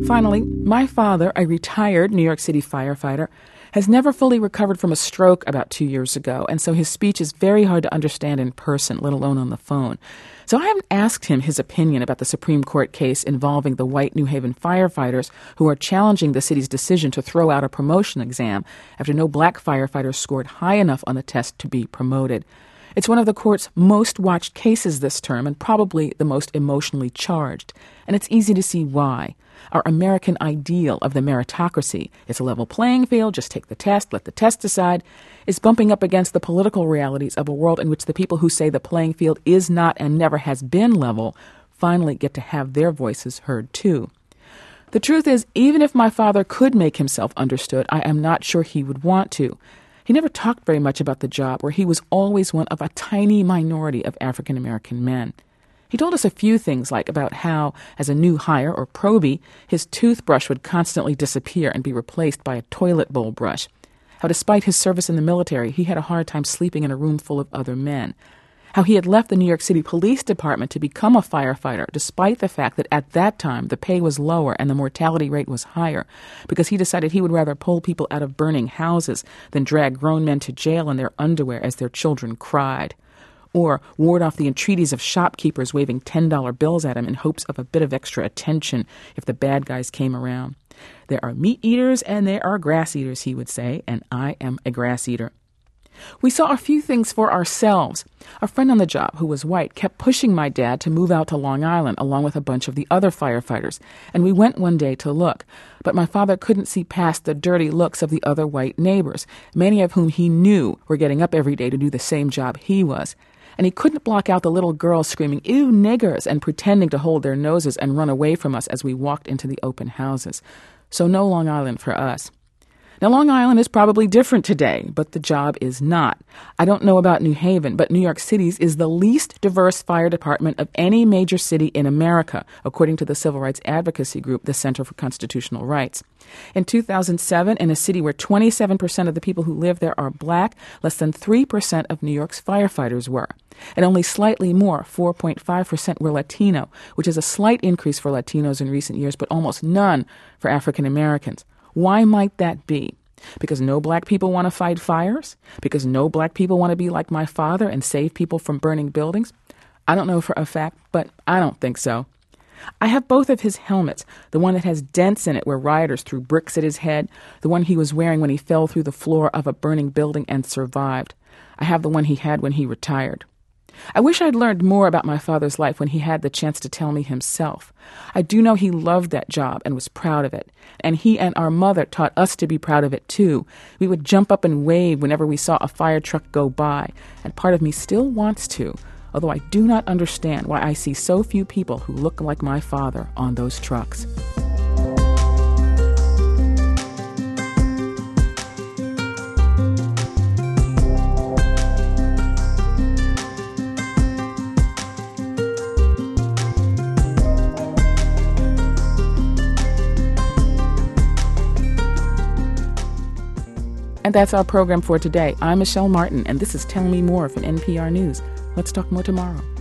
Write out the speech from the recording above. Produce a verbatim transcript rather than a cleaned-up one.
Finally, my father, a retired New York City firefighter, has never fully recovered from a stroke about two years ago, and so his speech is very hard to understand in person, let alone on the phone. So I haven't asked him his opinion about the Supreme Court case involving the white New Haven firefighters who are challenging the city's decision to throw out a promotion exam after no black firefighters scored high enough on the test to be promoted. It's one of the court's most watched cases this term and probably the most emotionally charged. And it's easy to see why. Our American ideal of the meritocracy, it's a level playing field, just take the test, let the test decide, is bumping up against the political realities of a world in which the people who say the playing field is not and never has been level finally get to have their voices heard too. The truth is, even if my father could make himself understood, I am not sure he would want to. He never talked very much about the job where he was always one of a tiny minority of African American men. He told us a few things, like about how, as a new hire or probie, his toothbrush would constantly disappear and be replaced by a toilet bowl brush. How despite his service in the military, he had a hard time sleeping in a room full of other men. How he had left the New York City Police Department to become a firefighter, despite the fact that at that time the pay was lower and the mortality rate was higher, because he decided he would rather pull people out of burning houses than drag grown men to jail in their underwear as their children cried. Or ward off the entreaties of shopkeepers waving ten dollar bills at him in hopes of a bit of extra attention if the bad guys came around. There are meat eaters and there are grass eaters, he would say, and I am a grass eater. We saw a few things for ourselves. A friend on the job, who was white, kept pushing my dad to move out to Long Island along with a bunch of the other firefighters, and we went one day to look. But my father couldn't see past the dirty looks of the other white neighbors, many of whom he knew were getting up every day to do the same job he was. And he couldn't block out the little girls screaming, "Ew, niggers," and pretending to hold their noses and run away from us as we walked into the open houses. So no Long Island for us. Now, Long Island is probably different today, but the job is not. I don't know about New Haven, but New York City's is the least diverse fire department of any major city in America, according to the civil rights advocacy group, the Center for Constitutional Rights. In two thousand seven, in a city where twenty-seven percent of the people who live there are black, less than three percent of New York's firefighters were. And only slightly more, four point five percent, were Latino, which is a slight increase for Latinos in recent years, but almost none for African Americans. Why might that be? Because no black people want to fight fires? Because no black people want to be like my father and save people from burning buildings? I don't know for a fact, but I don't think so. I have both of his helmets, the one that has dents in it where rioters threw bricks at his head, the one he was wearing when he fell through the floor of a burning building and survived. I have the one he had when he retired. I wish I'd learned more about my father's life when he had the chance to tell me himself. I do know he loved that job and was proud of it. And he and our mother taught us to be proud of it, too. We would jump up and wave whenever we saw a fire truck go by. And part of me still wants to, although I do not understand why I see so few people who look like my father on those trucks. And that's our program for today. I'm Michelle Martin, and this is Tell Me More from N P R News. Let's talk more tomorrow.